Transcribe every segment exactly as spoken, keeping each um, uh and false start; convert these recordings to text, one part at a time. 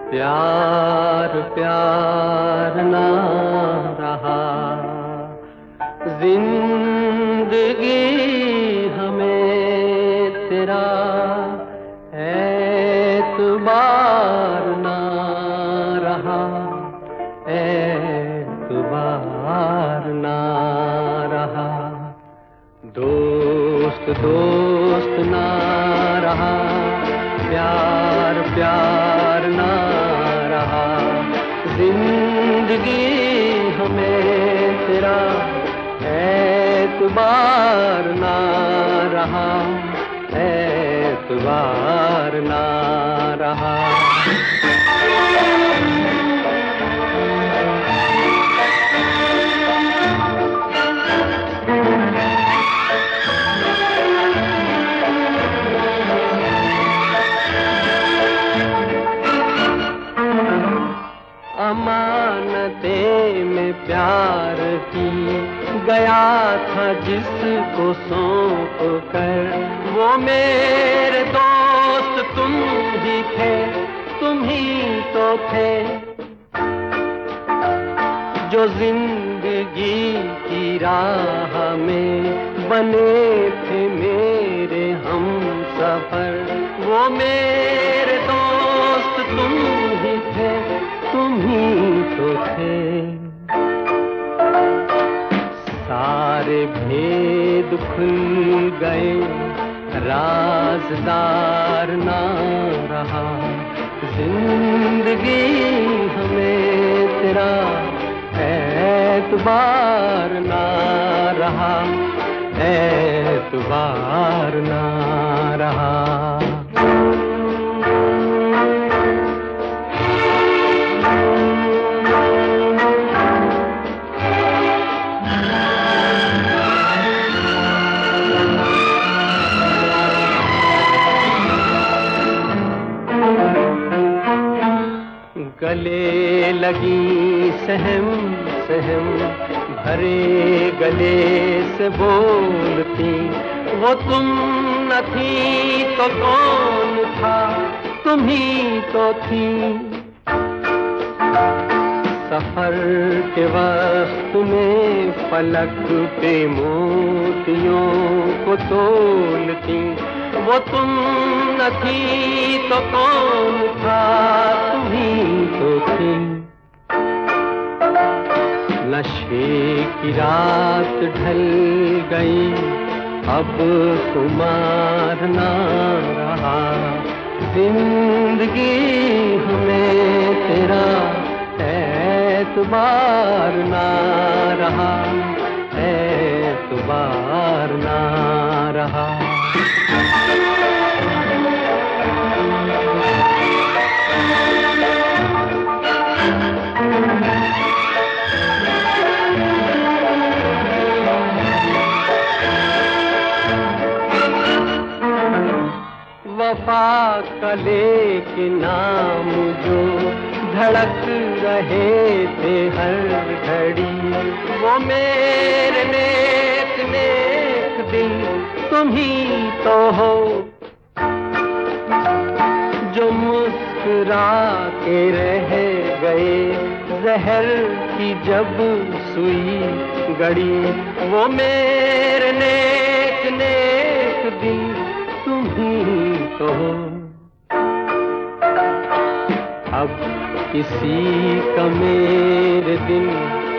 प्यार प्यार ना रहा, जिंदगी हमें तेरा एतबार ना रहा, एतबार ना रहा। दोस्त दोस्त ना रहा, प्यार प्यार ना रहा, जिंदगी हमें तेरा एतबार ना रहा, एतबार ना रहा। अमानते में प्यार की गया था जिसको सौंप कर, वो मेरे दोस्त तुम ही थे, तुम ही तो थे जो जिंदगी की राह में बने थे मेरे हमसफर। वो मेरे दोस्त तुम ही थे, तुम ही तो थे। सारे भेद खुल गए, राज़दार ना रहा, जिंदगी हमें तेरा एतबार ना रहा, एतबार ना रहा। गले लगी सहम सहम भरे गले से बोलती, वो तुम न थी तो कौन था, तुम ही तो थी। सफर के वक्त में फलक पे मोतियों को तोलती, वो तुम न थी तो कौन था, तुम ही तो थी। नशे की रात ढल गई, अब खुमार ना रहा, जिंदगी हमें तेरा एतबार ना रहा, एतबार ना रहा। वफा कले के नाम जो धड़क रहे थे हर घड़ी, वो मेरे नेक नेक दिल तुम ही तो हो, जो मुस्कुरा के रह गए जहर की जब सुई गड़ी, वो मेरे नेक नेक दिल तुम ही तो हो। अब किसी का मेरे दिन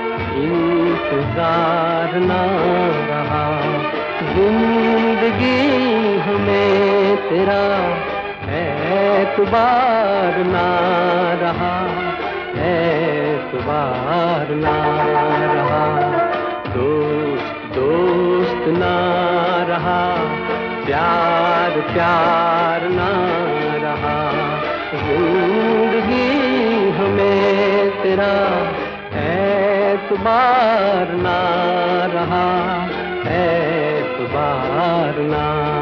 इंतजार ना रहा, जिंदगी हमें तेरा एतबार ना रहा, एतबार ना रहा। दोस्त दोस्त ना रहा, प्यार प्यार ना रहा, जिंदगी हमें तेरा एतबार ना रहा, एतबार ना